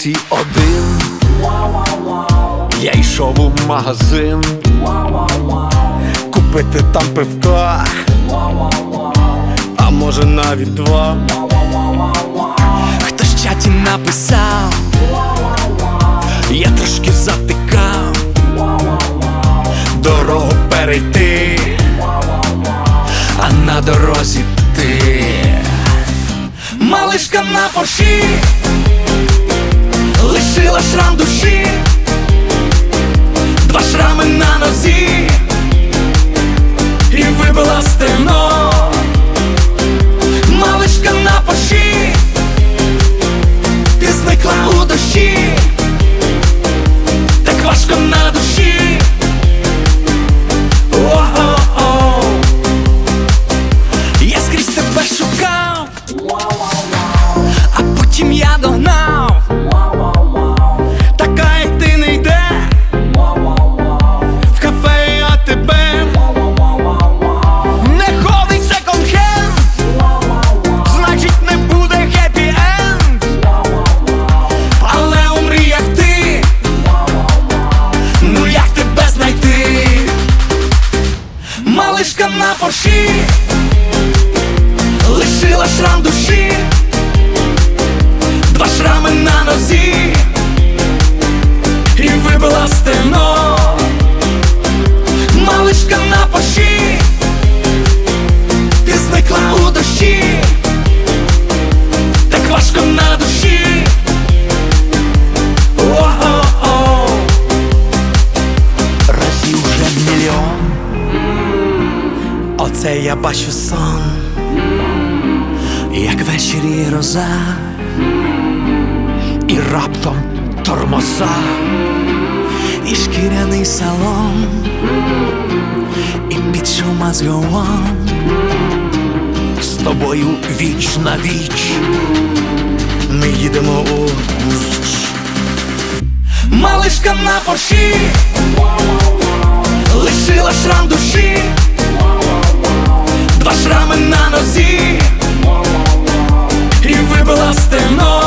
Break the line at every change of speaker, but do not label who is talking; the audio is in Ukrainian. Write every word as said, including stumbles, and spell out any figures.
вулиці один. Я йшов у магазин купити там пивка, а може навіть два.
Хтось в чаті написав,
я трошки завтикав, дорогу перейти, а на дорозі ти.
малишка на порші лишила шрам душі, два шрами на нозі і вибила стегно. Малишка на порші, ти зникла у дощі, так важко на душі. О-о-о, я скрізь тебе шукав, а потім я догнав. Така, як ти, не йде в кафе, а тебе не ходить секонд-хенд, значить не буде хеппі-енд. Але у мріях ти, ну як тебе знайти? Малишка на порші лишила шрам душі, два шрами на нозі і вибила стегно. Малишка на порші, ти зникла у дощі, так важко на душі. О-о-о,
Разів вже мільйон
оце я бачу сон, як ввечері роза,
і раптом тормоза,
і шкіряний салон, і під шума з гон.
з тобою віч на віч ми їдемо у ніч.
Малишка на порші лишила шрам душі, два шрами на нозі і вибила стегно.